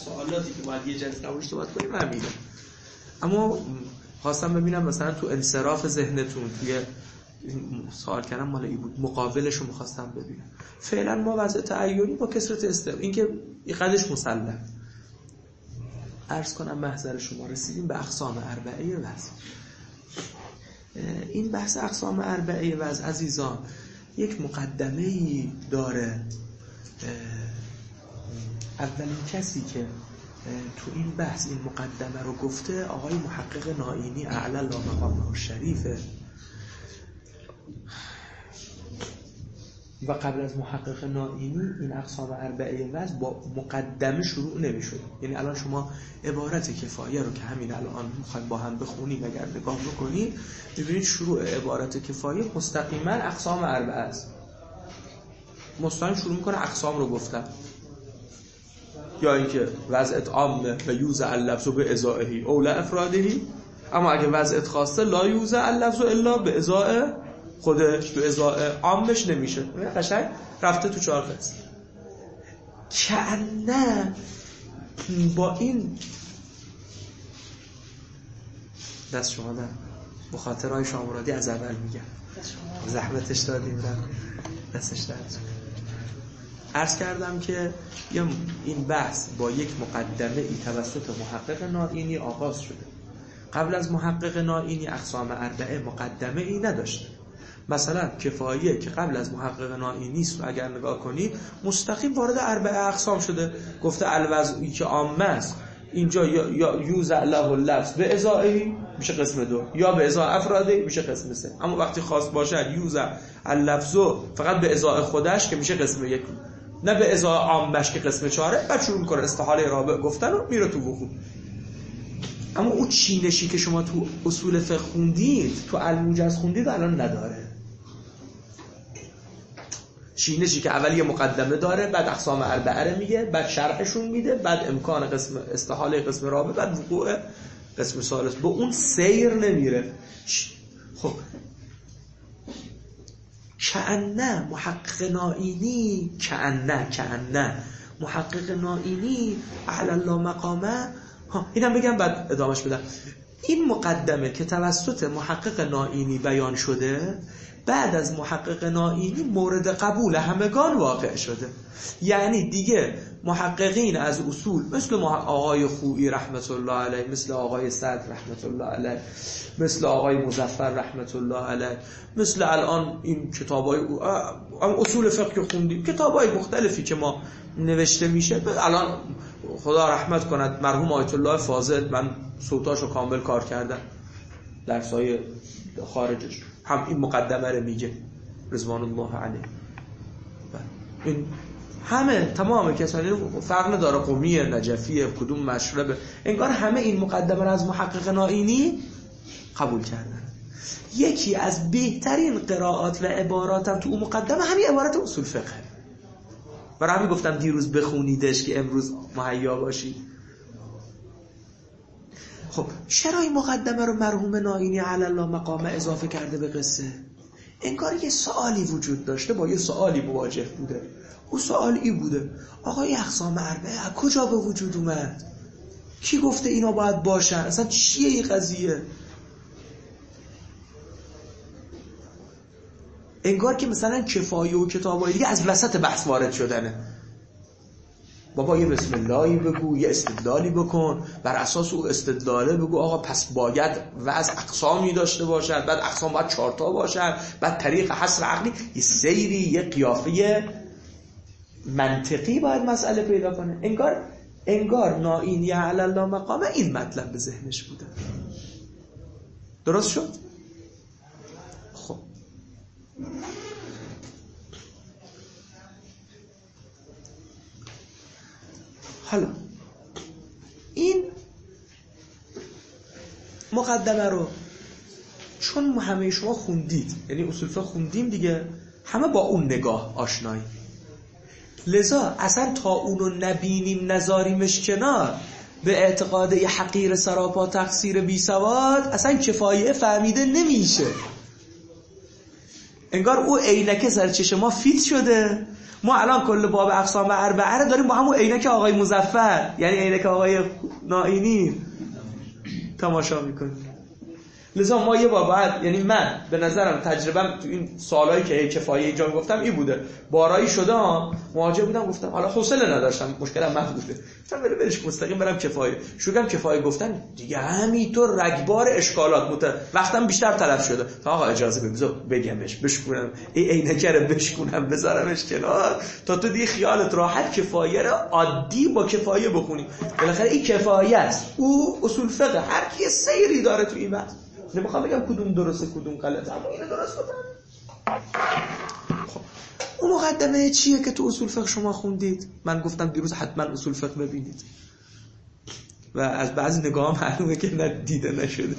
سوالاتی که باید یه جلسه نباشه صحبت کنیم همینه. اما خواستم ببینم مثلا تو انصراف ذهنتون توی سوال کردم مال ای بود، مقابلش رو می‌خواستم ببینم. فعلا ما وضع تعیینی با کثرت این که قدش مسلم. عرض کنم محضر شما رسیدیم به اقسام اربعه وضع. این بحث اقسام اربعه وضع عزیزان یک مقدمه‌ای داره. اولین کسی که تو این بحث این مقدمه رو گفته آقای محقق نائینی اعلی الله مقامه الشریفه و قبل از محقق نائینی این اقسام اربعه وضع با مقدمه شروع نمی‌شد. یعنی الان شما عبارت کفایه رو که همین الان می‌خوایم با هم بخونیم اگر نگاه بکنید می‌بینید شروع عبارت کفایه مستقیما اقسام اربعه است. مستقیم شروع می‌کنه اقسام رو گفتن، یا اینکه وضعت عامه و یوزع اللفظ به ازائهی او لا افرادهی، اما اگه وضعت خاصه لا یوزع اللفظ الا به ازاء خودش، تو ازاء عامش نمیشه. قشنگ رفته تو 4 قسم. کأنه با این دست شما در بخاطرهای شامرادی از اول میگم زحمتش دادیم دستش درد. عرض کردم که این بحث با یک مقدمه ای توسط محقق نائینی آغاز شده. قبل از محقق نائینی اقسام اربعه مقدمه ای نداشته. مثلا کفایه که قبل از محقق نائینی است و اگر نگاه کنید مستقیم وارد اربعه اقسام شده. گفته الوضعی که عامه است اینجا یا یوزع له اللفظ به ازائهی میشه قسم 2، یا به ازاء افراده میشه قسم 3. اما وقتی خاص باشه یوزع اللفظ فقط به ازاء خودش که میشه قسم 1، نه به ازاء عامش که قسم 4. بعد شروع میکنه استحاله رابع گفتن و میره تو وقوع. اما اون چینشی که شما تو اصول فقه خوندید، تو الموجز خوندید، الان نداره. چینشی که اول یه مقدمه داره، بعد اقسام اربعه رو میگه، بعد شرحشون میده، بعد امکان قسم استحاله قسم رابع، بعد وقوع قسم ثالث. با اون سیر نمیره. خب کأنه محقق نائینی کأنه محقق نائینی اعلی الله مقامه. اینم بگم بعد ادامهش بدم. این مقدمه که توسط محقق نائینی بیان شده بعد از محقق نائینی مورد قبول همگان واقع شده. یعنی دیگه محققین از اصول مثل آقای خویی رحمت الله علیه، مثل آقای سعد رحمت الله علیه، مثل آقای مظفر رحمت الله علیه، مثل الان این کتابای اصول فقه خوندیم، کتابای مختلفی که ما نوشته میشه. الان خدا رحمت کند مرحوم آیت الله فاضل، من صوتاشو کامل کار کردم درسای خارجش، هم این مقدمه رو میگه رضوان الله علیه. این همه تمام کسانی فرق نداره قمی نجفی کدوم مشربه، انگار همه این مقدمه رو از محقق نائینی قبول کردن. یکی از بهترین قرائات و عباراتم تو اون مقدمه همین عبارت اصول فقه. برای همین گفتم دیروز بخونیدش که امروز مهیا باشید. خب چرا این مقدمه رو مرحوم نائینی علی الله مقامه اضافه کرده به قصه؟ انگار یه سوالی وجود داشته، با یه سوالی مواجه بوده. اون سوال این بوده آقای اقسام اربعه از کجا به وجود اومد؟ کی گفته اینا باید باشن؟ اصلا چیه این قضیه؟ انگار که مثلا کفایه و کتابای دیگه از وسط بحث وارد شدنه. بابا یه بسم اللهی بگو، یه استدلالی بکن، بر اساس او استدلاله بگو آقا پس باید وضع اقسامی داشته باشد، بعد اقسام باید 4 تا باشد، بعد طریق حصر عقلی، یه سیری، یه قیافه منطقی باید مسئله پیدا کنه. انگار نائینی علی الله مقامه این مطلب به ذهنش بوده. درست شد؟ خب حالا این مقدمه رو چون همه شما خوندید، یعنی اصول فقه خوندیم دیگه، همه با اون نگاه آشنایی، لذا اصلا تا اونو نبینیم نذاریمش کنار به اعتقاد یه حقیر سراپا تقصیر بی سواد اصلا کفایه فهمیده نمیشه. انگار او عینکه سر چشم ما فیت شده، ما الان کل باب اقسام اربعه رو داریم با همون عینک آقای مظفر، یعنی عینک آقای نائینی تماشا میکنیم. لذا ما یه بار باید، یعنی من به نظرم تجربم تو این سالایی که کفایه اینجا گفتم این بوده، بارایی شده مواجه بودم، گفتم حالا حوصله نداشتم، مشکلم محدوده، گفتم برش مستقیم برم کفایه. شروعم کفایه گفتن دیگه همینطور رگبار اشکالات وقتم بیشتر طلب شده. تا آقا اجازه بگمش بشکونم این عینکه رو بشکونم بذارمش کنار تا تو دیگه خیالت راحت کفایه رو عادی با کفایه بخونی. بالاخره این کفایه است، او اصول فقه، هر کی سیری داره تو این وقت. نمیخوام بگم کدوم درسته کدوم غلطه، اما اینو درست گفتم. خب اون مقدمه چیه که تو اصول فقه شما خوندید؟ من گفتم دیروز حتما اصول فقه ببینید و از بعضی نگاه معلومه که دیده نشده.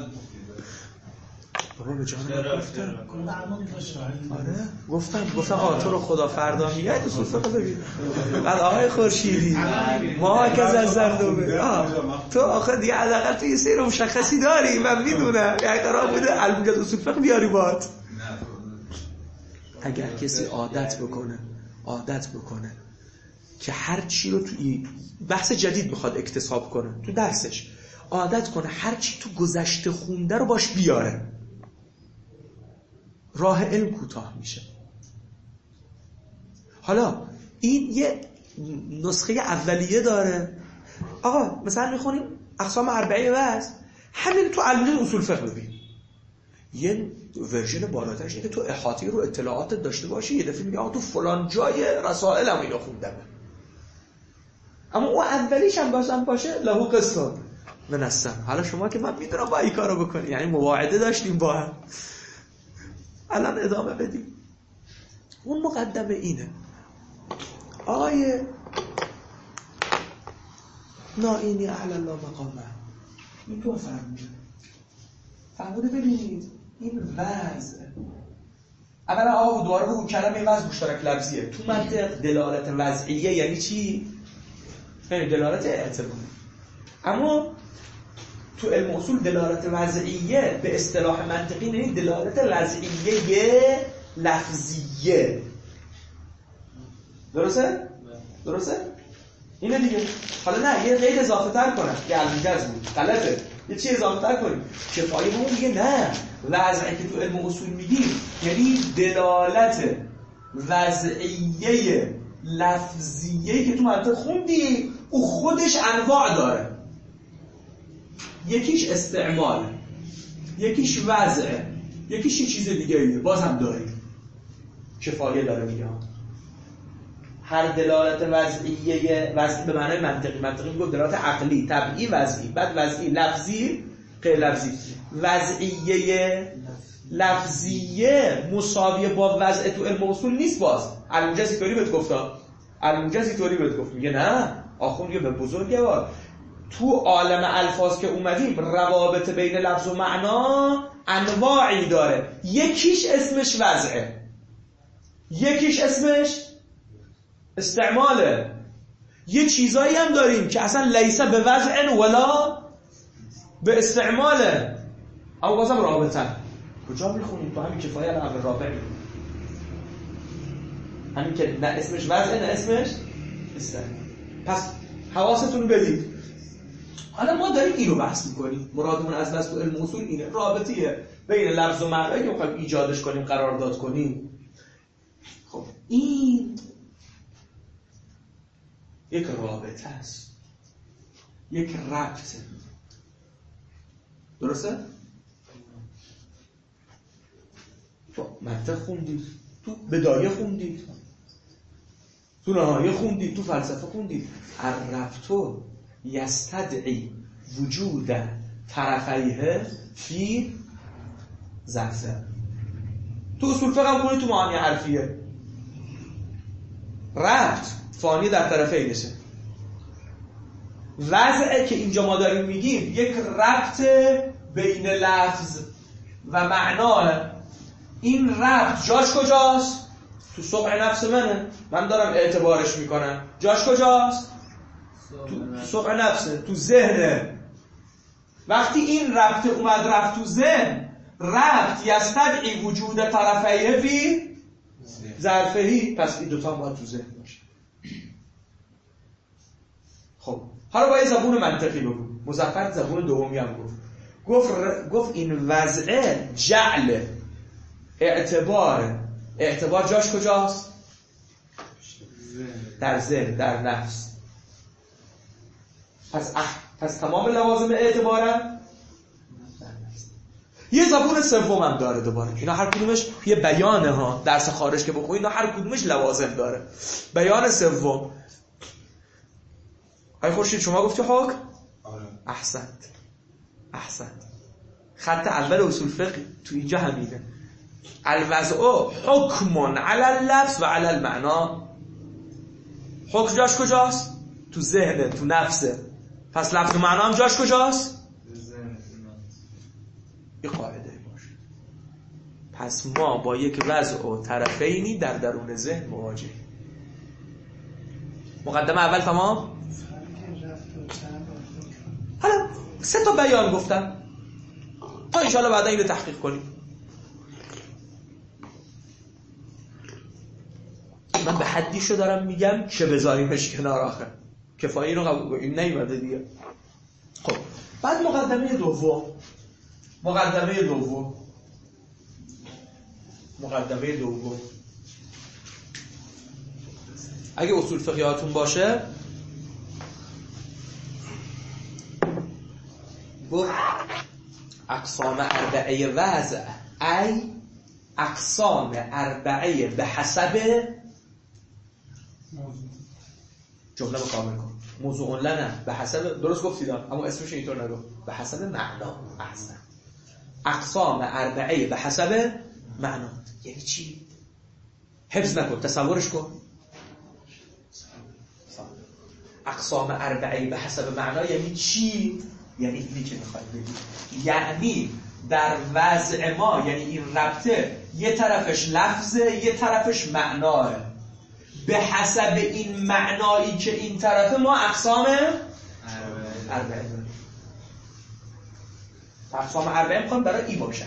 بابا به جانم گفتم آقا تو رو خدا فردا میاد اصول فقه ببین. بعد آقای خورشیدی ما که از زندوبه تو آخه دیگه حداقل تو یه سری مشخصی داری، من میدونم یه قرار بوده البته اصول فقه بیاری بات. اگر کسی عادت بکنه که هر چی رو توی بحث جدید میخواد اکتساب کنه، تو درسش عادت کنه هر چی تو گذشته خونده رو باش بیاره، راه علم کوتاه میشه. حالا این یه نسخه اولیه داره. آقا مثلا میخونیم اقسام اربعه بس، همین تو علوم اصول فقه ببین، یه ورژن بالاترش اینه که تو احاطه رو اطلاعات داشته باشی. یه دفعه میگه آقا تو فلان جای رسائلم اینو خوندم، اما اون اولیش هم باشه لهو قصه منستم. حالا شما که من میدونم با این کارو بکنی، یعنی مواعده داشتیم با هم، الان ادامه بدیم. اون مقدمه اینه آیه نائینی اهل الله مقامه این تو فرموده ببینید این وضع اولا آقا دوباره بگو کلمه وضع مشترک لفظیه تو منطق. دلالت وضعیه یعنی چی؟ یعنی دلالت اعتباری. اما تو علم اصول دلالت وضعیه به اصطلاح منطقی یعنی دلالت وضعیه لفظیه. درسته؟ اینه دیگه. حالا نه یه قید اضافه تر کنم که المجاز بود غلطه، یه چی اضافه تر کنیم. کفایه به اون میگه نه، وضعی که تو علم اصول میگیم یعنی دلالت وضعیه لفظیه که تو منطق خوندی، او خودش انواع داره. یکیش استعمال، یکیش وضعه، یکیش یه چیز دیگه ایه، بازم داریم. کفایه داره میگه هر دلالت وضعیه، وضعی به معنای منطقی میگه دلالت عقلی، طبیعی، وضعی، بعد وضعی، لفظی، غیر لفظی. وضعیه لفظیه مساویه با وضع تو علم اصول نیست. باز الموجز اینطوری بهت گفتا، الموجز اینطوری بهت گفت، میگه نه آخون یه به بزرگوار تو عالم الفاظ که اومدیم روابط بین لفظ و معنا انواعی داره. یکیش اسمش وضعه، یکیش اسمش استعماله. یه چیزایی هم داریم که اصلا لیسه به وضع ولا به استعماله، اما بازم رابطه. کجا میخونیم؟ تو همین کفایه الامر رابع میخونیم، همین که نه اسمش وضعه نه اسمش استعمال. پس حواستون بدید. حالا ما داریم اینو بحث میکنیم، مرادمون از بحث تو علم اصول اینه، رابطیه بین لفظ و معنایی که میخوایم ایجادش کنیم، قرارداد کنیم. خب این یک رابطه است، یک ربطه. درسته؟ تو منطق خوندید، تو بدایه خوندید، تو نهایه خوندید، تو فلسفه خوندید. الربط یستدعی وجود طرفیه فی زفزه. تو اصول فقه هم کنید، تو معانی حرفیه ربط فانی در طرفینشه. وضعه که اینجا ما داریم میگیم یک ربط بین لفظ و معنا. این ربط جاش کجاست؟ تو سبع نفس منه، من دارم اعتبارش میکنم. جاش کجاست؟ تو سبع نفسه، تو ذهنه. وقتی این ربط اومد رفت تو ذهن، ربط یستدعی وجود طرفیه فی ظرفه‌ای، پس این دوتا باید تو ذهن باشه. خب حالا با یه زبون منطقی بگو. مظفر زبون دومی هم گفت این وضع جعل اعتبار جاش کجاست؟ در ذهن، در نفس. پس تمام لوازم اعتبارن یه زبون سوم هم داره. دوباره اینا هر کدومش یه بیانه ها. درس خارج که بخونی اینا هر کدومش لوازم داره. بیان سوم. آقای خورشید شما گفتی حکم؟ آره. احسنت. خط اول اصول فقه تو اینجا همینه. الوضع حکم علی اللفظ و علی المعنا. حکم جاش کجاست؟ تو ذهنه، تو نفسه. پس لفظ و معنا هم جاش کجاست؟ این قاعده باشه. پس ما با یک وضع و طرفینی در درون ذهن مواجهیم. مقدمه اول تمام؟ حالا 3 تا بیان گفتم تا انشاءالله بعدا اینو تحقیق کنیم. من به حدیشو دارم میگم که بذاریمش کنار آخر. کفایی رو قبول کنیم. نیومده دیگه. خب بعد مقدمه دوم. اگه اصول فقهیاتون باشه گفت اقسام اربعه وضع ای اقسام اربعه به حسب جمله رو کامل کن. موضوع لنا به حسب، درست گفتید اما اسمش اینطور نگو، به حسب معنا. احسن. اقسام اربعه به حسب معنا یعنی چی؟ حفظ نکن، تصورش کن. اقسام اربعه به حسب معنا یعنی چی؟ یعنی اینی که میخواید بگید، یعنی در وضع ما، یعنی این ربطه یه طرفش لفظه یه طرفش معناه. به حسب این معنایی که این طرفه ما اقسام اربعه داریم. اقسام اربعه میخوام برای ای باشن،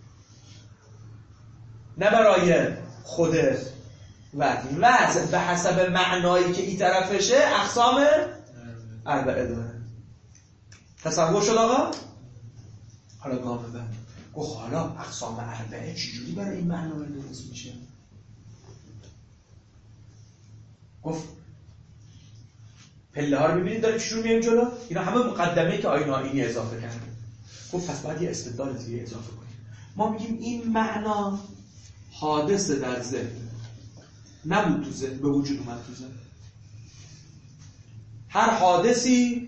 نه برای خود وضع. به حسب معنایی که این طرفشه اقسام اربعه داره. تصور شد آقا؟ حالا گام بعد گفت حالا اقسام اربعه چجوری برای این معنا درست میشه؟ گفت پله ها رو ببینید داره چجوری میایم جلو. اینا همه مقدمه‌ای که آیین آیینی اضافه کرده. گفت پس باید یه استدلال دیگه اضافه کنیم. ما میگیم این معنا حادثه در ذهن، نبود تو ذهن، به وجود اومد تو ذهن. هر حادثی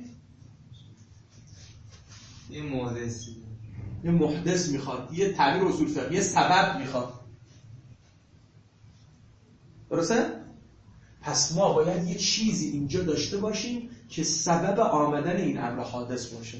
یه محدث میخواد، یه تعبیر اصول فقهی، یه سبب میخواد. درسته؟ پس ما باید یه چیزی اینجا داشته باشیم که سبب آمدن این امر حادث باشه.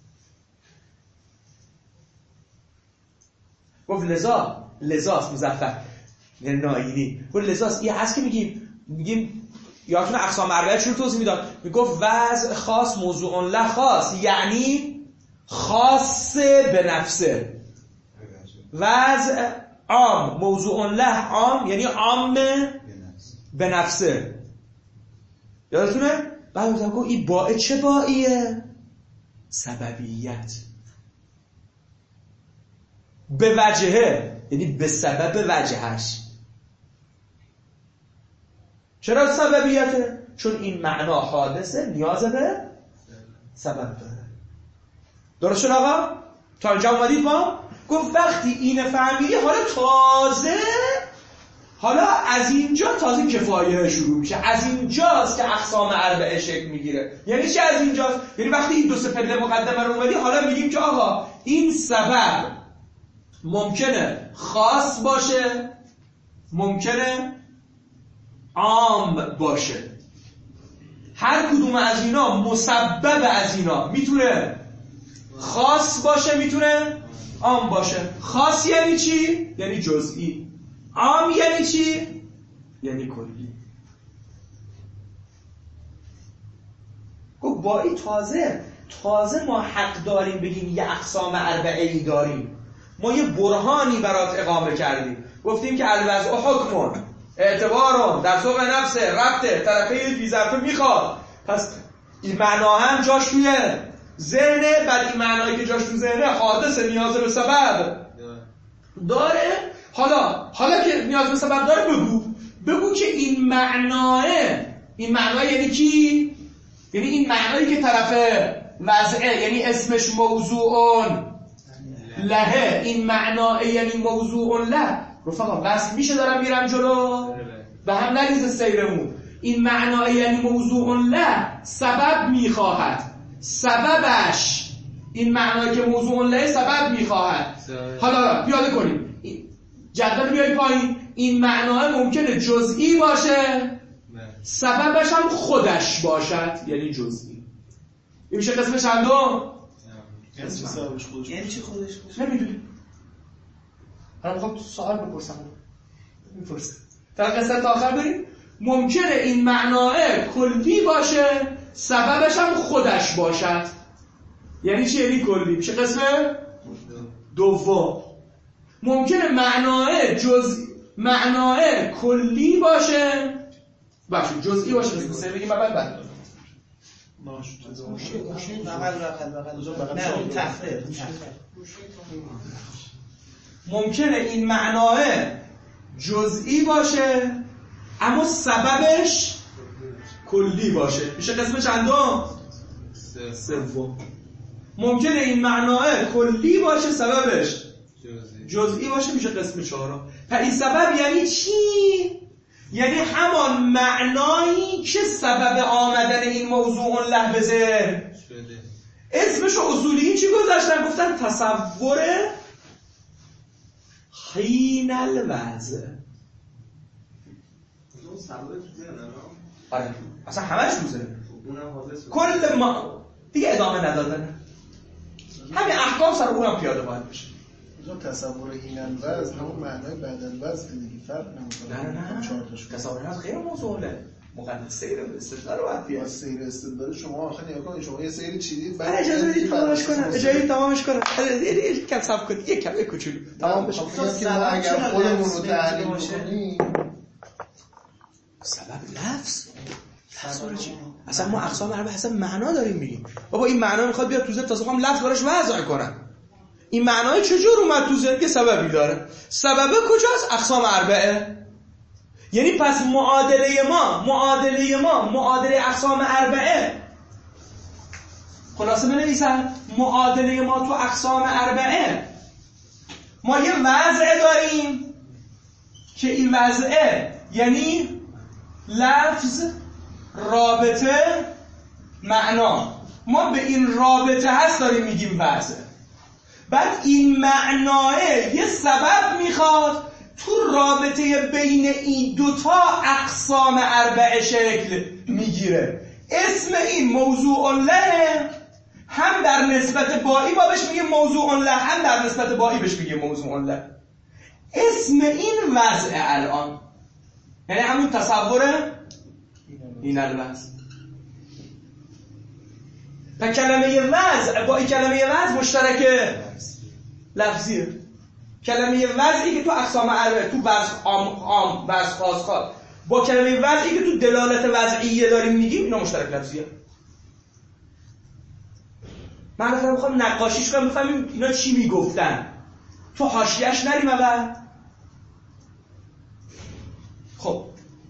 گفت لذاست مظفر ناینی. گفت لذاست این هست که میگیم یادتون اقسام اربعه چون توضیح میداد، میگفت وضع خاص موضوع له خاص، یعنی خاص به نفسه. وضع عام موضوع له عام، یعنی عام به نفسه. یادتونه؟ بعد میگم گفت این باعث چه باعیه؟ سببیت. به وجهه یعنی به سبب وجهش. چرا سببیته؟ چون این معنا حادثه نیاز به سبب داره. درست شد آقا؟ تا اینجا اومدید ما؟ گفت وقتی این فهمیدی حالا از اینجا تازه کفایه شروع میشه. از اینجاست که اقسام اربعه شکل میگیره. یعنی چه از اینجاست؟ یعنی وقتی این 2 پله مقدمه رو اومدی حالا میگیم که آقا این سبب ممکنه خاص باشه، ممکنه عام باشه. هر کدوم از اینا مسبب از اینا میتونه خاص باشه، میتونه عام باشه. خاص یعنی چی؟ یعنی جزئی. عام یعنی چی؟ یعنی کلی. گفت با این تازه ما حق داریم بگیم یه اقسام اربعه‌ای داریم. ما یه برهانی برات اقامه کردیم. گفت گفتیم که الوضع حکم اعتبار در سوق نفس ربط طرفه فی ظرف میخواد، پس این معنا هم جاش توی ذهنه. بعد این معنایی که جاش تو ذهنه حادث نیاز به سبب داره. حالا که نیاز به سبب داره بگو که این معناه یعنی کی؟ یعنی این معنایی که طرف وضعه یعنی اسمش موضوعون لهه، این معناه یعنی موضوعون له. رفقا وصل میشه دارم میرم جلو و هم نریزه سیرمون. این معناه یعنی موضوعون له سبب میخواهد، سببش این معنایی که موضوعون له سبب میخواهد. حالا پیاده کنیم جدول بیایی پایین. این معناه ممکنه جزئی باشه سببش هم خودش باشد یعنی جزئی. این میشه قسم چندم؟ یعنی چی خودش باشه؟ نمیدونی. حالا میخوام سوال بپرسم. میپرسم تا قسمت آخر بریم. ممکنه این معناه کلی باشه سببش هم خودش باشد یعنی چی؟ یعنی کلی. میشه قسم دوم. ممکنه معناه کلی باشه جزئی باشه قسم سه. بگیم بعد ممکنه این معناه جزئی باشه اما سببش کلی باشه. میشه قسم چندم؟ سوم. ممکنه این معناه کلی باشه سببش جزئی باشه. میشه قسم چهارم. پس این سبب یعنی چی؟ یعنی همان معنایی که سبب آمدن این موضوع له به ذهن شده. اسمشو اصولی چی گذاشتن؟ گفتن تصور حین الوضع. آره اصلا همش رو ذهن. کل ما دیگه ادامه ندادن. همین احکام سر اونم پیاده باید بشه. تصور این الوضع همون معنای بعد الوضع دیگه فرق نمیکنه. نه تصور الوضع غیر موضوعه. مقدس سیر استدلال رو باید بیاد. سیر استدلال شما آخه نگاه کنید شما یه سیری چیدید بعد اجازه بدید تمامش کنم. اجازه تمامش کنم. یک کم صبر کنید. یک کم کوچولو تمام بشه. اگر خودمون رو تحلیل کنیم سبب لفظ چی؟ اصلا ما اقسام اربعه حسب معنا داریم میگیم. بابا این معنا میخواد بیاد تو ذهن تا بخوام لفظ براش وضع کنم. این معنای چجور اومد تو ذهن؟ یه سببی داره. سبب کجاست؟ اقسام اربعه. یعنی پس معادله اقسام اربعه. خلاصه بنویسم معادله ما تو اقسام اربعه ما یه وضع داریم که این وضعه یعنی لفظ رابطه معنا. ما به این رابطه هست داریم میگیم وضع. بعد این معناه یه سبب میخواد تو رابطه بین این دوتا اقسام اربعه شکل میگیره. اسم این موضوع له هم در نسبت بایی با بهش میگه موضوع له هم در نسبت بایی بهش میگه موضوع له. اسم این وضع الان یعنی همون تصور این الوضع. و کلمه وضع با این کلمه وضع مشترکه لفظیه. کلمه وضعی که تو اقسام اربعه تو وضع عام وضع خاص با کلمه وضعی که تو دلالت وضعیه داریم میگیم اینا مشترک لفظیه. من مثلا میخوام نقاشیش کنم بفهمیم اینا چی میگفتن تو حاشیه‌اش نریم اول. خب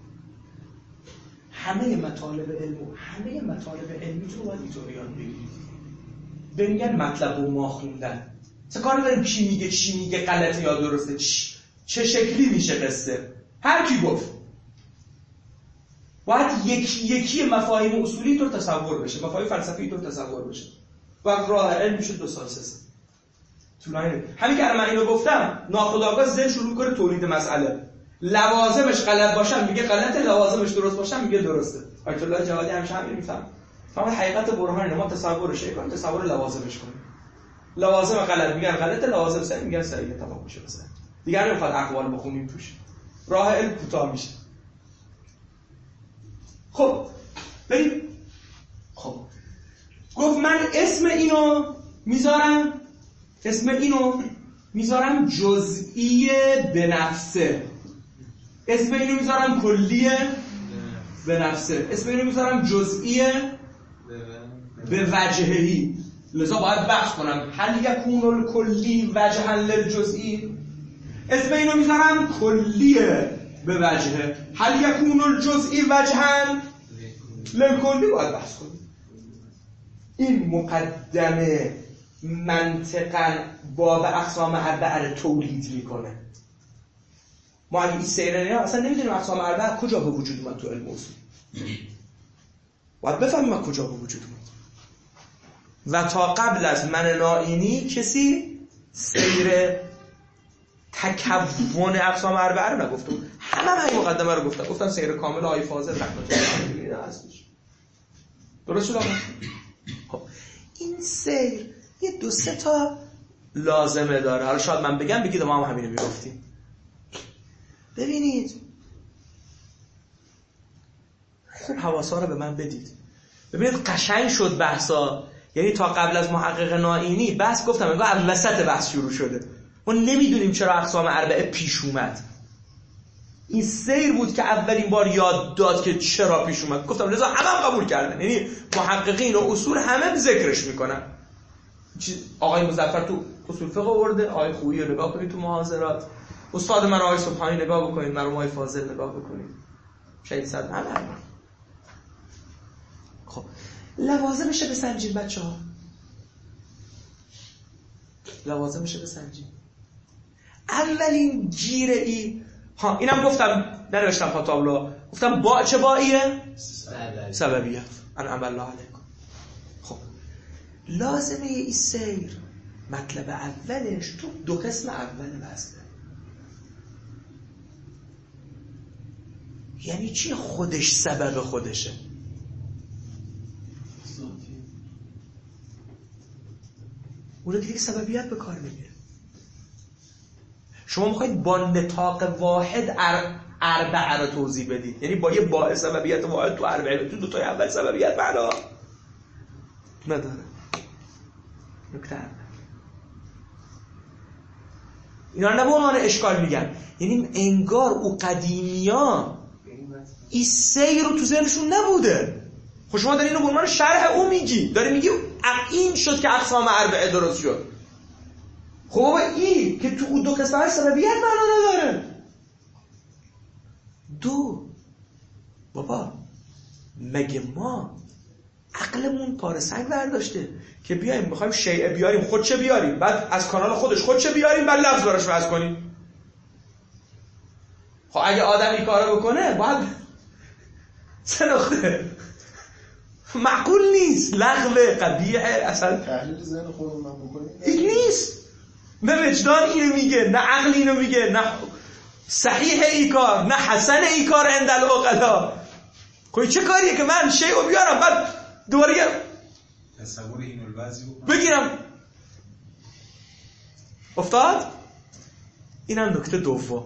همه مطالب علمی تو باید اینطوری یاد بگیرید. بمیگن مطلب و ما خوندن چه کار داریم چی میگه غلطه یا درسته چه شکلی میشه قصه. هر کی گفت باید یکی مفاهیم اصولی تو تصور بشه، مفاهیم فلسفی تو تصور بشه. وقت راه علم میشه 2 سال 3 سال طولانی. همین که من اینو گفتم ناخودآگاه ذهن شروع کنه تولید مسئله. لوازمش غلط باشن میگه غلطه، لوازمش درست باشن میگه درسته. آیت الله جوادی همیشه همین میفهم. فقط حقیقت برهان ما تصورش کنیم، تصور لوازمش کنیم. لوازم غلط میگن غلطه، لوازم صحیح میگن صحیحه. تمام میشه مثلا. دیگه نمیخواد اقوال بخونیم توش. راه علم کوتاه میشه. خب بریم. خب گفت من اسم اینو میذارم، اسم اینو میذارم جزئی به نفسه، اسم اینو میذارم کلیه به نفسه، اسم اینو میذارم جزئیه به وجههی. لذا باید بحث کنم هل یکون الکلی وجها للجزئی، اسم اینو میذارم کلیه به وجهه، هل یکون الجزئی وجها للکلی، باید بحث کنم. این مقدمه منطقاً باب اقسام اربعه تولید میکنه. ما اگه این سیرنی اصلا نمیدونیم اقسام اربعه کجا به وجود اومد تو علم اصول. باید بفهمیم ما کجا به وجود اومد. و تا قبل از من نائینی کسی سیر تکون اقسام اربعه رو نگفته. همین مقدمه رو گفتن سیر کامل آقای فاضل رحمت الله علیه هستش. درست شد؟ خب این سیر یه 2-3 تا لازمه داره. حالا شاید من بگم بگید ما هم همینو میگفتیم. ببینید خوب حواسا رو به من بدید. ببینید قشنگ شد بحثا. یعنی تا قبل از محقق نائینی بحث گفتم انگار از وسط بحث شروع شده. ما نمیدونیم چرا اقسام اربعه پیش اومد. این سیر بود که اولین بار یاد داد که چرا پیش اومد. گفتم لذا همه قبول کردن. یعنی محققین و اصول همه ذکرش میکنن. آقای مظفر تو اصول فقه آورده، آقای خویی رو نگاه کنید تو محاضرات، استاد من آقای سبحانی نگاه بکنید، مرحوم آقای فاضل نگاه بکنید، شهید صد همه. خب لوازمشه بسنجید بچه‌ها، لوازمشه بسنجید. اولین گیره ای اینم گفتم ننوشتم تا تابلو، گفتم با چه باییه؟ سببیت. انعم الله علیکم. خب لازمه این سیر مطلب اولش تو 2 قسم اول بسته. یعنی چی خودش سبب خودشه؟ اون دیگه سببیت به کار نمیره. شما میخواید با نطاق واحد اربعه رو توضیح بدید، یعنی با یه باعث سببیت واحد تو اربعه، تو 2 تای اول سببیت معنا نداره. نکته اول اینا رو نه به عنوان اشکال میگم، یعنی انگار او قدیمیا این سیر رو تو ذهنشون نبوده. خب شما داری اینو به عنوان شرح او میگی، داری میگی این شد که اقسام اربعه درست شد. خب بابا این که تو اون 2 قسمت سببیت معنا نداره. 2 بابا مگه ما عقلمون پاره سنگ برداشته که بیایم میخوایم شیء بیاریم، خود چه بیاریم، بعد از کانال خودش خود چه بیاریم، بعد لفظ براش وضع کنیم. خب اگه آدم این کارو بکنه باید 3 نقطه معقول نیست، لغوه قبیحه، اصلا تحلیل ذهن خودمون من بکنیم این نیست. نه وجدان اینو میگه، نه عقل اینو میگه، نه صحیح ای کار، نه حسن ای کار عند العقلا. خب چه کاریه که من شیء رو بیارم بعد دوباره تصور این الوضعی بگیرم افتاد؟ اینم نکته دوم.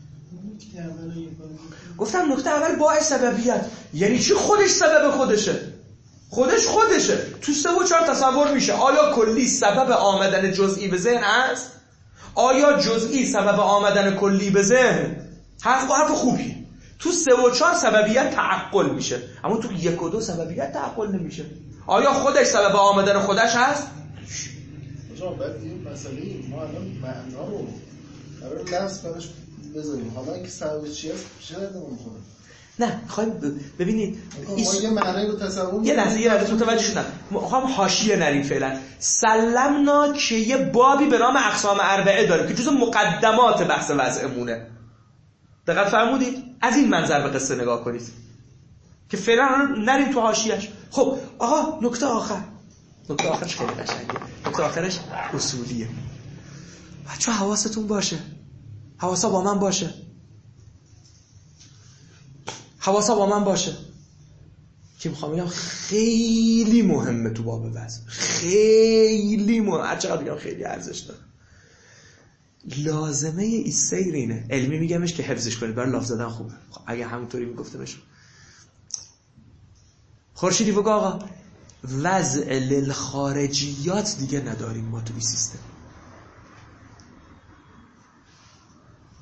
گفتم نکته اول باعث سببیت، یعنی چی خودش سبب خودشه؟ خودشه. تو 3 و 4 تصور میشه. آیا کلی سبب آمدن جزئی به ذهن هست؟ آیا جزئی سبب آمدن کلی به ذهن؟ حرف خوبی. تو 3 و 4 سببیت تعقل میشه، اما تو 1 و 2 سببیت تعقل نمیشه. آیا خودش سبب آمدن خودش هست؟ آجا بعد این مسئله ما الان معنا رو برای لفظ براش بذاریم، حالا اینکه سبب چی هست چه دردمون میخوره؟ نه خواهیم ببینید ما یه معنی رو تصور یه لحظه متوجه شدم. میخوام حاشیه نریم فعلا. سلمنا که یه بابی به نام اقسام اربعه داریم که جزء مقدمات بحث وضعمونه. دقت فرمودید؟ از این منظر به قصه نگاه کنید که فعلا نریم تو حاشیه‌اش. خب آقا نکته آخرش خیلی قشنگه. نکته آخرش اصولیه. بچه‌ها حواستون باشه، حواسا با من باشه که میخوام بگم خیلی مهمه تو باب وضع، خیلی مهمه، هر چقدر بگم خیلی ارزش داره. لازمه این سیر اینه، علمی میگمش که حفظش کنید، برای لفظ زدن خوبه. خب اگه همونطوری میگفتمش خورشیدی بگو آقا وضع للخارجیات دیگه نداریم ما تو این سیستم.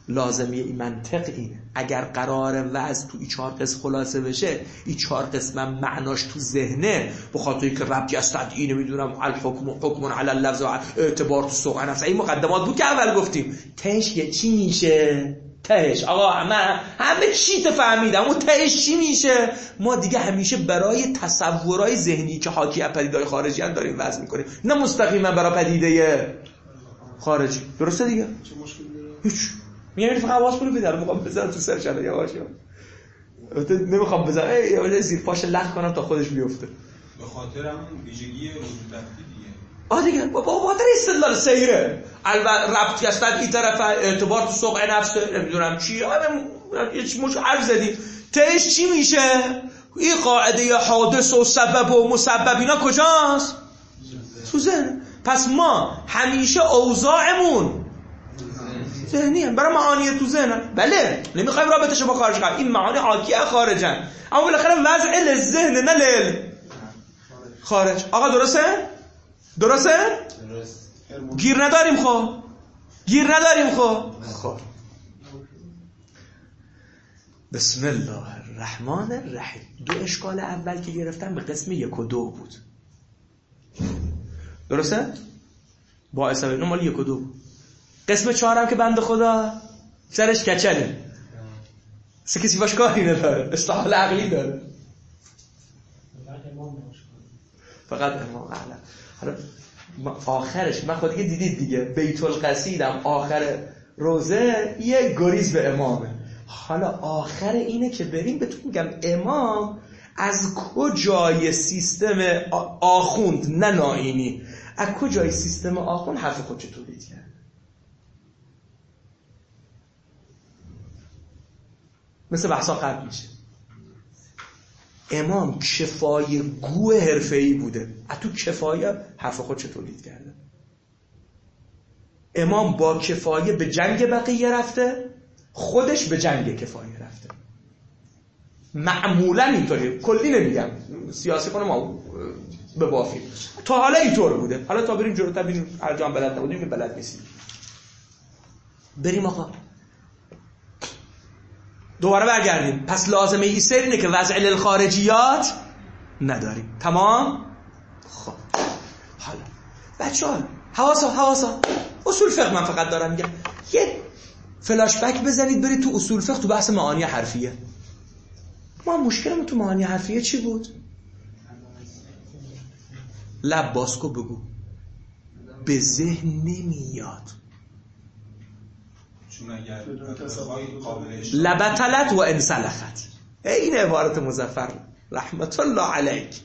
لازمیه این منطق اینه اگر قرار وضع تو این 4 قسم خلاصه بشه، این 4 قسم هم معناش تو ذهنه، به خاطر اینکه ربطی از تدعی نمیدونم حکم علی اللفظ و اعتبار تو سوق نفس، این مقدمات بود که اول گفتیم. تهش یه چی میشه؟ تهش آقا من همه چی فهمیدم، اون تهش چی میشه؟ ما دیگه همیشه برای تصورای ذهنی که حاکی از پدیده‌های خارجی هم داریم وضع میکنیم، نه مستقیما برای پدیده خارجی. درسته دیگه؟ چه مشکلی داره؟ هیچ. میگم فقط حواس کنو بدار، میخوام بزنم تو سرش الان یواش یواش. نمیخوام بزنم یه زیر پاش لخت کنم تا خودش بیفته. به خاطر همون ویژگی وجود دیگه. با خاطر استدلال سیره. البته ربطی هست این طرف اعتبار تو سوق نفس نمیدونم چی، مش حرف زدیم. تهش چی میشه؟ این قاعده حادث و سبب و مسبب اینا کجاست؟ تو ذهن. پس ما همیشه اوضاعمون ذهنی هم برای معانی تو ذهن. بله نمیخوایم رابطه‌شو با خارج کنیم، این معانی حاکی از خارجن، اما بالاخره وضع لذهن نه لل خارج. آقا درسته؟ گیر نداریم خب. بسم الله الرحمن الرحیم. 2 اشکال اول که گرفتم به قسم 1 و 2 بود. درسته؟ با حساب اینو مال 1 و 2 بود. قسم 4 هم که بنده خدا سرش کچله، کسی باش کاری نداره، استحال عقلی داره، فقط امام اعلم. حالا آخرش من خود دیگه دیدید دیگه، بیت القصیدم آخر روزه یه گریز به امامه. حالا آخر اینه که بریم بهتون میگم امام از کجای سیستم آخوند، نه نائینی، از کجای سیستم آخوند حرف خود چه تولید کرد. مثل بحثا قبل میشه. امام کفایه گو حرفه‌ای بوده، از تو کفایه حرف خود چه تولید کرده. امام با کفایه به جنگ بقیه رفته، خودش به جنگ کفایه رفته. معمولا اینطوری، کلی نمیگم، سیاسی کنم ما به بافی تا حالا اینطور بوده. حالا تا بریم جلوتر ببینیم هر جا هم بلد نبودیم که بلد نیستیم. بریم آقا دوباره برگردیم. پس لازمه ای سر اینه که وضع للخارجیات نداریم. تمام؟ خب حالا بچه‌ها حواسا اصول فقه من فقط دارم میگم، یه فلاش بک بزنید برید تو اصول فقه، تو بحث معانی حرفیه. ما مشکلمون تو معانی حرفیه چی بود؟ لب باسکو بگو، به ذهن نمیاد. چون اگر قابلش لبطلت و انسلخت، این عبارت مظفر رحمت الله علیک.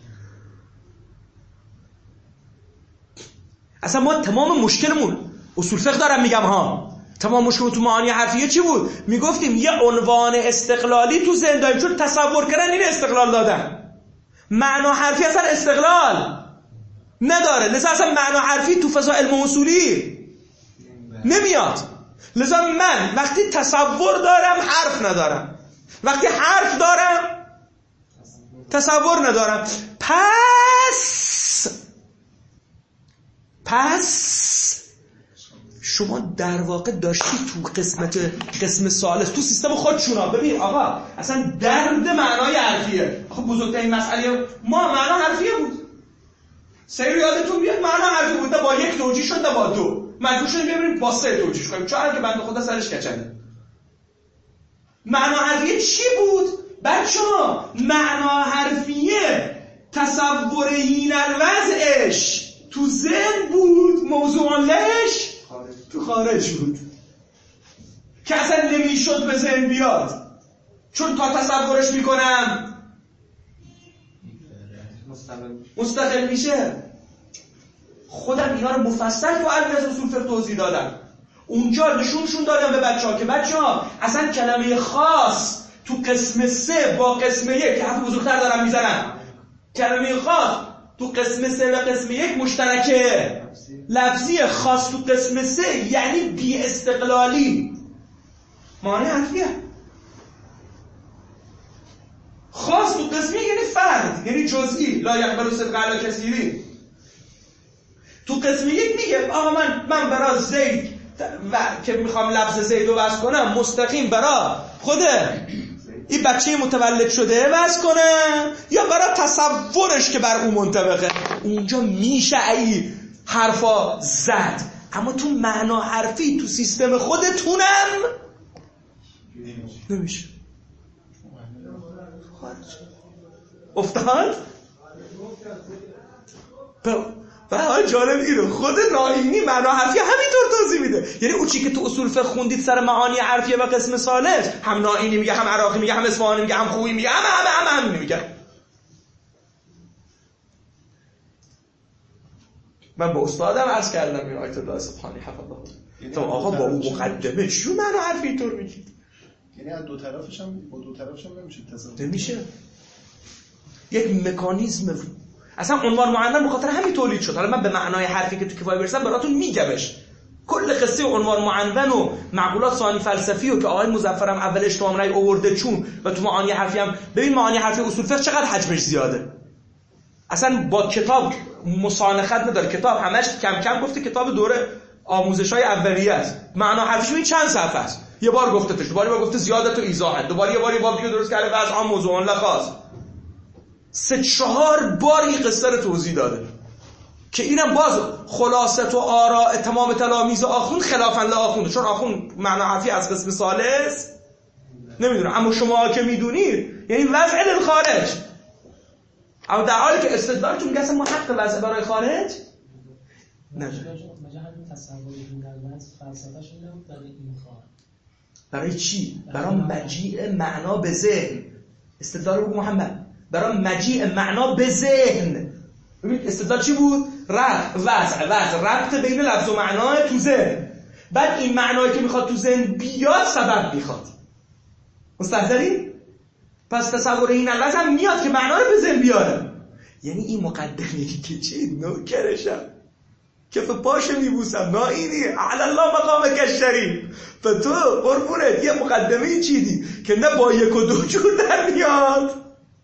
اصلا ما تمام مشکلمون اصول فقه دارم میگم ها، تمام مشکل تو معانی حرفیه چی بود؟ میگفتیم یه عنوان استقلالی تو ذهن داریم، چون تصور کردن این استقلال دادن. معنا حرفی اصلا استقلال نداره، لذا اصلا معنا حرفی تو فضا علم اصولی نمیاد. لذا من وقتی تصور دارم حرف ندارم، وقتی حرف دارم تصور ندارم. پس شما در واقع داشتی تو قسم ثالث تو سیستم خودشونا. ببین آقا اصلا درد معنای حرفیه. آخه بزرگترین مسئله ما معنا حرفیه بود. سری یادتون بیاد معنا حرفی بود، با 1 توجیه شد، با 2 مجبور شدیم ببینیم با 3 توجیه کنیم، 4 که بنده خدا سرش کچله. معنا حرفیه چی بود بچه‌ها؟ معنا حرفیه تصور هین الوضعش تو ذهن بود، موضوع لش تو خارج بود که اصلا نمیشد به ذهن بیاد، چون تا تصورش میکنم مستقل میشه. خودم اینا رو مفصل تو علم از اصول فقه توضیح دادم. اونجا نشونشون دادم به بچه‌ها که بچه‌ها اصلا کلمه خاص تو قسم 3 با قسم 1 که حرف بزرگتر دارم میزنم، کلمه خاص تو قسم 3 و قسم 1 مشترکه لفظی. خاص تو قسم 3 یعنی بی استقلالی، معنی حرفیه. خاص تو قسم 1 یعنی فرد، یعنی جزئی، لا یقبل صدق علی کثیری. تو قسم 1 میگه آقا من برای زید که میخوام لفظ زیدو وصل کنم مستقیم برای خود این بچه متولد شده وصل کنم یا برای تصورش که بر اون منطبقه؟ اونجا میشه ای حرفا زد، اما تو معنا حرفی تو سیستم خودتونم نمیشه. افتاد؟ و جالب اینو خود نائینی معنا حرفی همینطور توضیح میده. یعنی اون چی که تو اصول فقه خوندید سر معانی حرفیه و قسم ثالث، هم نائینی میگه، هم عراقی میگه، هم اصفهانی میگه، هم خویی میگه، همین میگه. من با استادم عرض کردم این آیت الله سبحانی حفظه الله، آقا با اون مقدمه چی معنا حرفی اینطور میگید؟ یعنی از دو طرفش هم نمیشه تصور. نمیشه. یک مکانیزم اصلا عنوان معنون به خاطر همین تولید شد. حالا من به معنای حرفی که تو کفایه برسم براتون میگمش. کل قصه عنوان معنون و معقولات ثانی فلسفی و که آقای مظفرم اول اجتماع رأی آورده چون و تو معانی حرفی هم ببین معانی حرفی اصول فقه چقدر حجمش زیاده. اصلا با کتاب مسانخت نداره. کتاب همش کم کم گفته کتاب دوره آموزش‌های اولیه است. معنا حرفیش این چند صفحه است. یه بار گفته توش، دوباره گفته زیادت و ایضاحت، دوباره یه بار دیگه درست کرده وضع عام موضوع لخاص. 3-4 بار این قصه رو توضیح داده که اینم باز خلاصه و آراء تمام تلاميذ آخوند خلافاً لآخوند، چون آخوند معنا حرفی از قسم ثالث نمیدونه، اما شما که میدونید یعنی وضع للخارج. اما در حالی که استدلالتون میگه اصلا ما حق وضع برای خارج نداره. برای چی؟ برای مجیء معنا به ذهن. استدلال رو محمد برای مجیء معنا به ذهن. ببین استدلال چی بود؟ ربط بین لفظ و معنا تو ذهن. بعد این معنایی که میخواد تو ذهن بیاد سبب میخواد. مستحضرین؟ پس تصور این لفظ هم میاد که معنا رو به ذهن بیاره. یعنی این مقدمه‌ای که چی نوکرشم کف پاشو میبوسم نائینی علی الله مقامک الشریف. و تو قربونت یه مقدمه چیدی که نه با 1 و 2 جور در میاد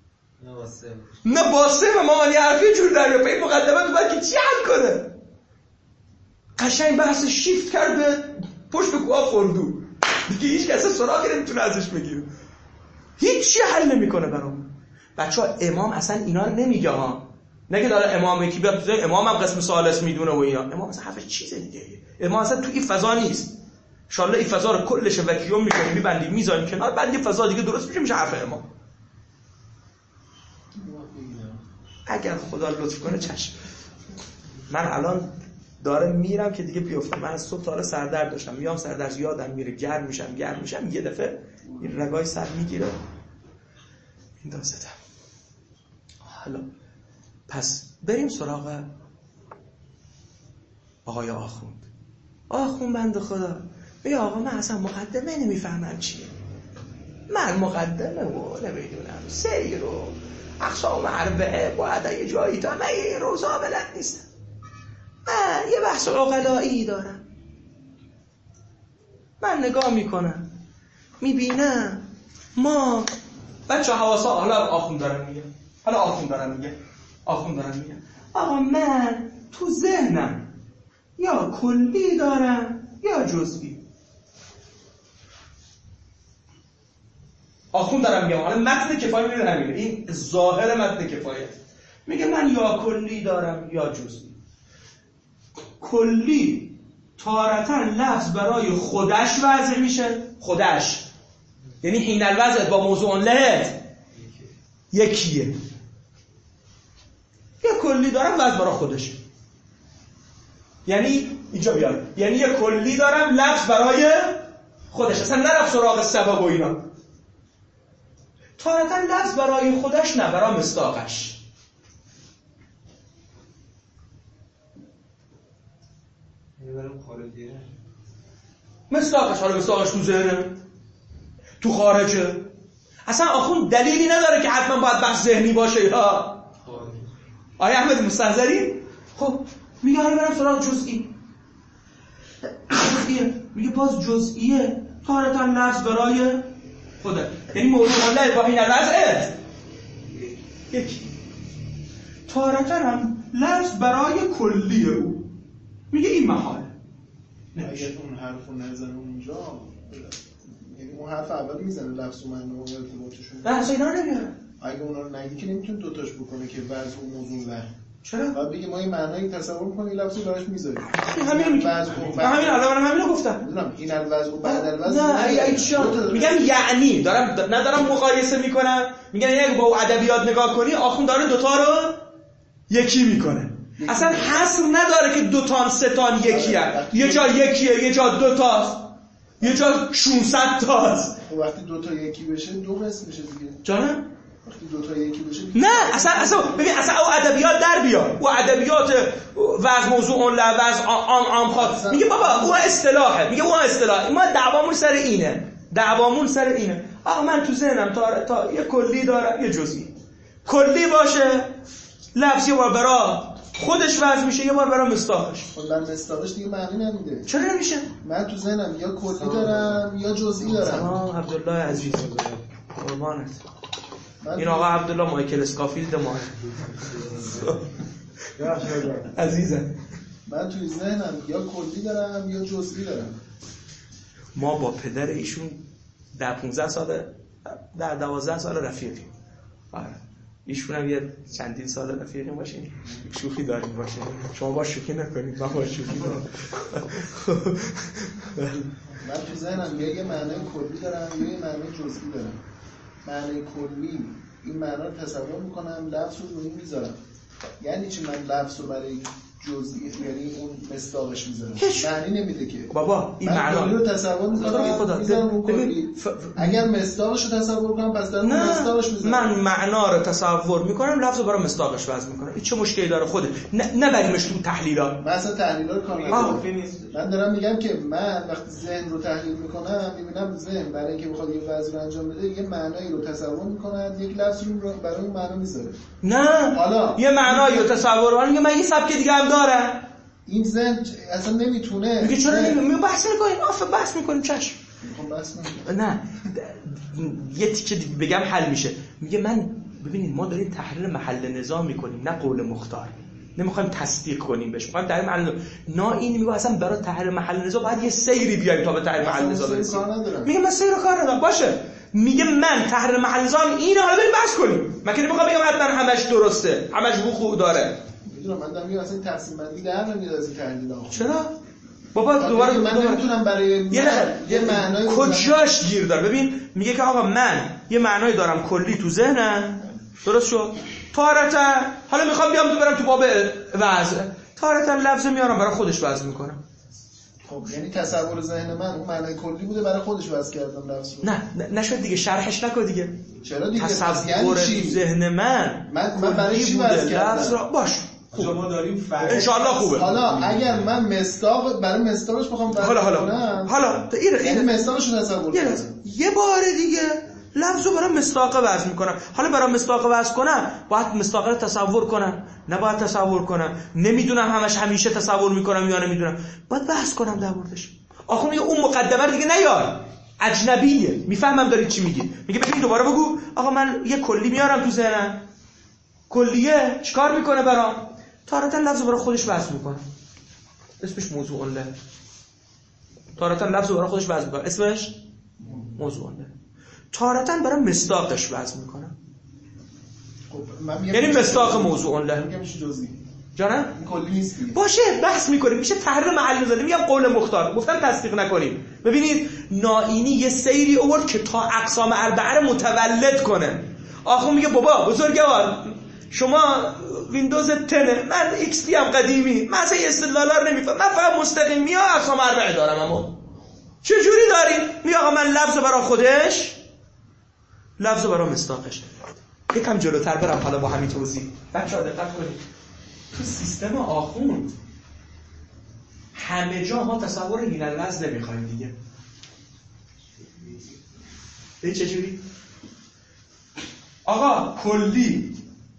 نه با 3 معانی حرفی جور در میاد. این مقدمه تو باید که چی حل کنه؟ قشنگ بحث شیفت کرد به پشت به کوه خوردو دیگه. هیچ کسی سراغی نمیتونه ازش بگیره، هیچی حل نمیکنه برام. بچه‌ها امام اصلا اینا نمیگه ها، نگه داره امام کی بیاد امام هم قسم ثالث میدونه و اینا. امام اصلا حرف چیز دیگه. امام اصلا تو این فضا نیست. ان شاء الله این فضا رو کلش وکیوم میکنیم میبندیم میذاریم کنار، بعد یه فضا دیگه درست میشه حرف امام. اگر خدا لطف کنه چشم. من الان داره میرم که دیگه بیفتم. من از صبح تا حالا سردرد داشتم، میام سردرد یادم میره، گرم میشم یه دفعه این رگای سر میگیره میندازدم. حالا پس بریم سراغ آقای آخوند بنده خدا. بیا آقا من اصلا مقدمه نمیفهمم چیه. من مقدمه و نمیدونم سیر و اقسام اربعه باید یه جایی تا من این روزا بلد نیستم. من یه بحث عقلایی دارم. من نگاه میکنم میبینم ما بچه حواسا حالا آخوند دارم میگه آقا من تو ذهنم یا کلی دارم یا جزئی. آخوند دارم میگم حالا متن کفایه میگه همینه، این ظاهر متن کفایه میگه من یا کلی دارم یا جزئی. کلی تارتا لفظ برای خودش وضع میشه، خودش یعنی حین الوضع با موضوع لهت یکیه. یه کلی دارم وضع برای خودش یعنی اینجا بیار، یعنی یه کلی دارم لفظ برای خودش، اصلا نرفت سراغ سبب و اینا. تارتا لفظ برای خودش نه برای مصداقش. مصداقش، حالا مصداقش تو ذهنه تو خارجه. اصلا آخوند دلیلی نداره که حتما باید بحث ذهنی باشه. یا آیا احمد مستحضری؟ خب میگه حالا برم سراغ جزئی. میگه باز جزئیه تارتا لفظ برای خوده، یعنی موضوع الله با این الوضع یکی. تارتا هم لفظ برای کلی او. میگه این محاله اگر اون حرفو نزنه اونجا، یعنی اون حرف اول میزنه لفظ و معنی و ارتباطشون، نه اصلا اینا رو نمیاره. اگه اونا رو نگی که نمیتونه دوتاش بکنه که وضع و موضوع له. چرا؟ بعد بگه ما این معنایی تصور کنیم لفظی براش میذاریم. همین میگم. همین الان همین رو گفتم. میدونم این الوضع و بعد الوضع. نه ای میگم یعنی ندارم مقایسه میکنم. میگن یعنی با ادبیات نگاه کنی آخوند داره دوتا رو یکی میکنه. اصلا حصر نداره که دوتان ستان یکی هست. یه جا یکیه، یه جا دوتاست، یه جا 600 تاست. وقتی دوتا یکی بشه دو قسم میشه دیگه. جانم؟ وقتی دوتا یکی بشه نه اصلا ببین اصلا او ادبیات در بیار. او ادبیات وضع موضوع اون وضع عام خاص. میگه بابا او اصطلاحه. میگه او اصطلاح. ما دعوامون سر اینه. آقا من تو ذهنم تا یه کلی دارم یه جزئی. کلی باشه لفظ یه بار برا خودش وضع میشه، یه بار برا مصداقش. خب من مصداقش دیگه معنی نمیده. چرا نمیشه؟ من تو ذهنم یا کلی دارم یا جزئی دارم. سلام عبدالله عزیز قربانت. این آقا عبدالله مایکل اسکافیلد ما عزیزم. من توی ذهنم یا کلی دارم یا جزئی دارم. ما با پدر ایشون در 15 سال در 12 سال رفیقیم. آره ایشون هم یه چندین سال رفیقیم باشیم. شوخی داریم باشیم. شما با شوخی نکنید، من با شوخی دارم. من تو ذهنم یه معنی کلی دارم یا یه معنی جزئی دارم. معنی کلی این معنا رو تصور میکنم، لفظ رو روی میذارم. یعنی چی من لفظ رو برای جزئی یعنی اون مصداقش میذارم؟ معنی نمیده که بابا این معنا رو تصور میکنم ببین اگر مصداقش رو تصور کنم پس در مصداقش میذارم. من معنا رو تصور میکنم، لفظ رو برای مصداقش وضع میکنم. این چه مشکلی داره خوده؟ نبریمش تو تحلیلا. من اصلا تحلیلا رو کار ندارم. من دارم میگم که من وقتی ذهن رو تحلیل میکنم میبینم ذهن برای اینکه بخواد یه وضعی رو انجام بده یه معنایی رو تصور میکنه، یک لفظ رو برای اون معنا میذاره. نه حالا یه معنایی رو تصور میکنه، من یه سبک دیگه هم دارم. این ذهن اصلا نمیتونه. میگه چرا نمیگه؟ بحث میکنیم بحث میکنیم چشم. نه یه تیکه دیگه بگم حل میشه. میگه من ببینید ما داریم تحلیل محل نظام میکنیم، نه قول مختار. نمیخوایم تصدیق کنیم بهش، میخوایم تحلیل محل نظام. نه این میگه اصلا برای تحلیل محل نظام باید یه سیری بیاریم تا به تحلیل محل نظام برسیم. میگه من سیر کار ندارم. باشه میگه من تحلیل محل نظام اینه، حالا بریم بحث کنیم. من که نمیخوام بگم حتما همش درسته، همش حقوق داره. میدونم من دارم میگم اصلا تقسیم بندی در نمیاد از این تحلیل ها. چرا بابا دوباره من نمیتونم برای یه معنای کجاش گیر داره. ببین میگه که آقا من یه معنایی دارم کلی تو ذهنم، درست شد؟ تارتا حالا میخوام بیام تو برم تو باب وضع، تارتا لفظ میارم برای خودش وضع میکنم. خب یعنی تصور ذهن من اون معنای کلی بوده برای خودش وضع کردم لفظ رو. نه نشد دیگه، شرحش نکن دیگه. چرا دیگه؟ تصور ذهن من برای چی وضع کردم؟ باش ما داریم فرق ان شاء الله خوبه. حالا اگر من مصداق برای مصداقش بخوام حالا این مصداقش رو تصور کنم، یه بار دیگه لفظ رو برای مصداق وضع میکنم. حالا برای مصداق وضع کنم باید مصداق رو تصور کنم، نباید تصور کنم. نمیدونم همیشه تصور میکنم یا نمیدونم، باید بحث کنم در موردش. آخه میگه اون مقدمه رو دیگه نیار، اجنبیه. میفهمم داری چی میگی. میگه ببین دوباره بگو آقا من یه کلی میارم تو ذهنم، کلیه چیکار میکنه برام؟ تارتا لفظ برای خودش وضع میکنه، اسمش موضوع له. تارتا لفظ برای خودش وضع میکنه، اسمش موضوع له. تارتا برای مصداقش وضع میکنه. یعنی مصداق موضوع له. میگم میشه جزئی. جانم کلی نیست. باشه بحث میکنیم، میشه تحریر محل نظام. میگم قول مختار، گفتم تصدیق نکنیم. ببینید نائینی یه سیری آورد که تا اقسام اربعه رو متولد کنه. آخه میگه بابا بزرگوار شما ویندوز 10 من ایکس پی هم قدیمی، من اصلا استدلالا رو نمیفهم، من فقط مستقیمی ها اقسام اربعه دارم. اما چه جوری داریم؟ میگه آقا من لفظ برای خودش، لفظ برای مصداقش. یکم جلوتر برم حالا با همین توضیح. بچه‌ها دقت کنید، تو سیستم آخوند همه جا ما تصور این لفظ نمیخوایم دیگه. به چه جوری؟ آقا کلی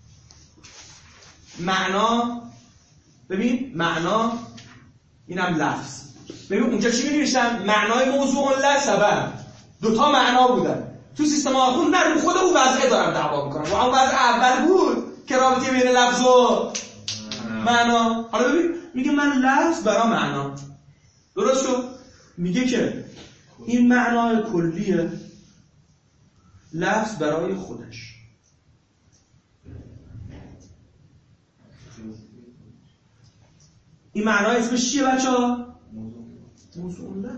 معنا، ببین معنا اینم لفظ. ببین اونجا چی می‌نوشتم؟ معنای موضوع له سبب. دوتا معنا بودن. تو سیستم آخوند نه رو خود اون وضعیت دارم دعوا میکنم. و اون وضع اول بود که رابطه بین لفظ و معنا. حالا ببین میگه من لفظ برای معنا. درست شد؟ میگه که این معنای کلیه لفظ برای خودش. این معنای اسمش چیه بچه ها؟ موضوع الله.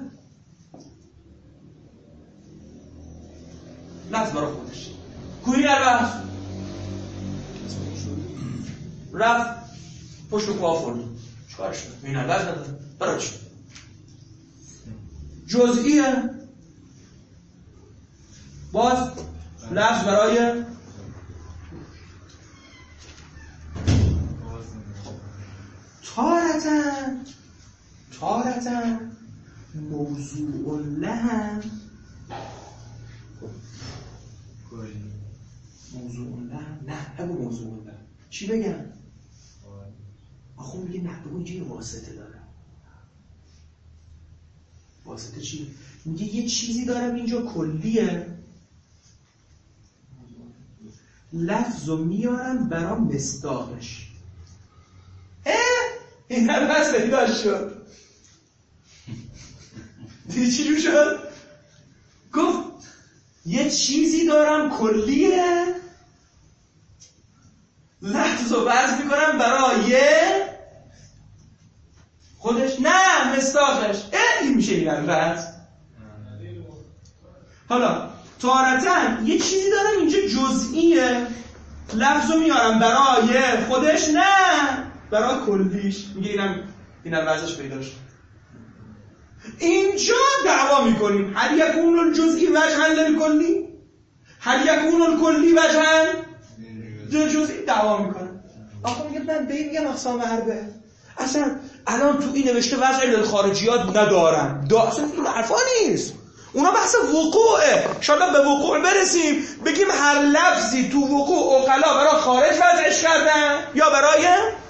لفظ برای خودش. کوی لفظ رفت پشت و کوه آفرد چکارش شد؟ این لفظ نداره برای چی؟ جزئیه باز لفظ برای تارتاً موضوع له موضوع له نه همون موضوع له چی بگم؟ آخه میگه نه بگو اینجا یه واسطه داره. واسطه چی؟ میگه یه چیزی دارم اینجا کلیه لفظو میارم برای مصداقش. این هم بس پیدا شد. دیدی چی جو شد؟ گفت یه چیزی دارم کلیه لفظو بس میکنم برای خودش نه مصداقش. این میشه این البته. حالا تارتاً یه چیزی دارم اینجا جزئیه لفظو میارم برای خودش نه برای کلیش. میگه اینم وضعش پیدا شد. اینجا دعوا میکنیم هل یکون الجزئی وجها للکلی هل یکون الکلی وجها للجزئی دعوا میکنم. آخه میگه من به این میگم اقسام اربعه. اصلا الان تو این نوشته وضع للخارجیات ندارن اصلا این حرفا نیست. اونا بحث وقوعه. شاید به وقوع برسیم بگیم هر لفظی تو وقوع عقلا برای خارج وضعش کردن یا برای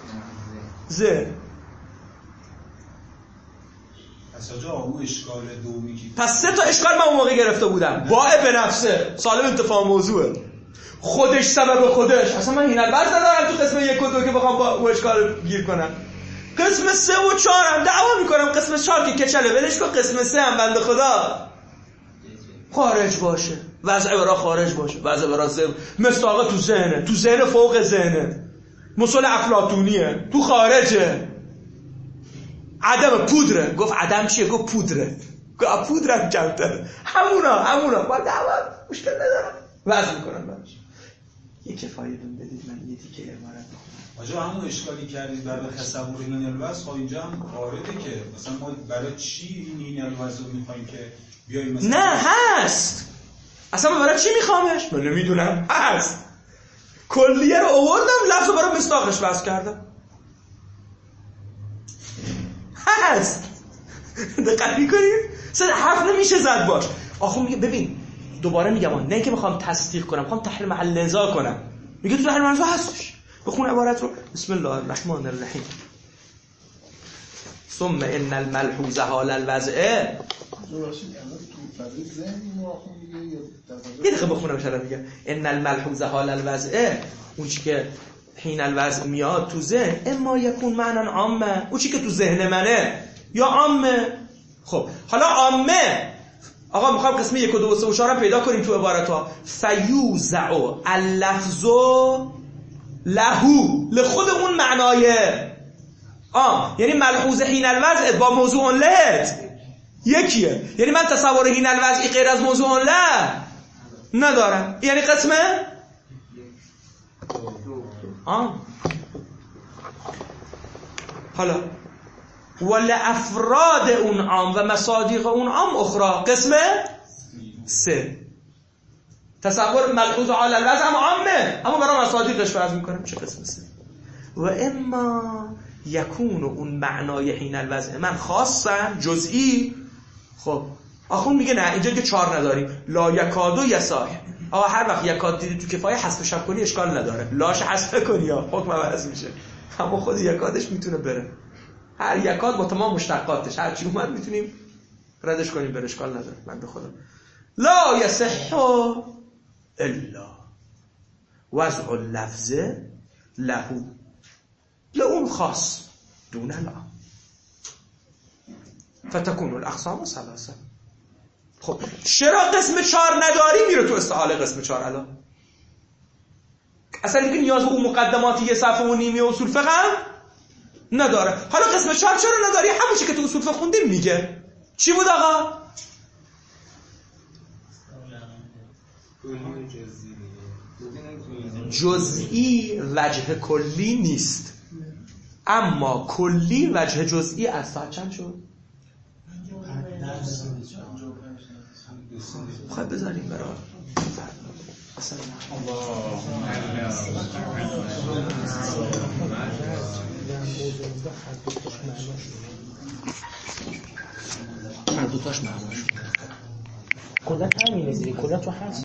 اون اشکال دومی که پس 3 تا اشکال من اون موقع گرفته بودم. باء به نفسه سالم انتفاع موضوعه خودش سبب خودش. اصلا من این البته ندارم تو قسم 1 و 2 که بخوام با اون اشکال گیر کنم. قسم 3 و 4 هم دعوا میکنم. قسم 4 که کچله ولش کن. قسم 3 هم بنده خدا خارج باشه وضع برای خارج باشه وضع برای ذهن مصداق تو ذهنه تو ذهن فوق ذهنه مصول افلاطونیه تو خارجه عدم پودره. گفت عدم چیه؟ گفت پودره. گفت پودرم کمتره. همونا با دعوا مشکل ندارم وضع میکنم براش. یه کفایه بهم بدید من یه تیکه عبارت بخونم. آجا همون اشکالی کردید برای تصور این الوز. خب اینجا هم وارده که مثلا ما برای چی این الوز رو میخوایم که بیاییم مثلا نه هست. اصلا برای چی میخوامش؟ من نمیدونم. هست. کلیه رو آوردم لفظو برای مصداقش وضع کردم. هست. دقت می‌کنید؟ حرف نمیشه زد باش. آخه میگه ببین دوباره میگم نه که میخوام تصدیق کنم میخوام تحلیل محل نزاع کنم. میگه تو تحلیل محل نزاع هستش. بخون عبارت رو. بسم الله الرحمن الرحیم. ثم ان الملحوظ حال الوضع یه دقیقه بخونم شده میگه ان الملحوظ حال الوضع اون چی که حین الوضع میاد تو ذهن اما یکون معنی عامه اون چی که تو ذهن منه یا عامه. خب حالا عامه آقا میخوام قسم 1 و 2 و 3 و 4 پیدا کنیم تو عبارت‌ها. فیوزع اللفظ لهو لخود اون معنای یعنی ملحوظ حین الوضع با موضوع لهت یکیه. یعنی من تصور حین الوضعی غیر از موضوع له ندارم. یعنی قسمه حالا ولی افراد اون عام و مصادیق اون عام اخرى قسمه 3. تصور ملحوظ حال الوضع هم عامه اما برای مصادیقش فرض میکنم چه قسم 3. و اما یکون اون معنای حین الوضع من خاصا جزئی. خب آخون میگه نه اینجا که 4 نداریم. لا یکادو یصح. آقا هر وقت یکاد دیدی تو کفایه حذفش کنی اشکال نداره. لاش حذف کنی یا حکم عوض میشه. اما خود یکادش میتونه بره. هر یکاد با تمام مشتقاتش هر چی اومد میتونیم ردش کنیم بره اشکال نداره. بنده خدا لا یصح الا وضع اللفظ له لون خاص دون لا. فتكون الاقسام ثلاثه. خب چرا قسم 4 نداری؟ میره تو استعاره قسم 4 الان. اصلا دیگه نیاز به اون مقدماتی یه صفحه و نیمه اصول فقه هم نداره. حالا قسم 4 چرا نداری؟ همون چیزی که تو اصول فقه خوندیم میگه. چی بود آقا؟ جزئی وجه کلی نیست، اما کلی وجه جزئی از ساعت چند شد؟ خواهد بذاریم برای هر دوتاش معناش کلا همینه دیگه، کلا تو هست.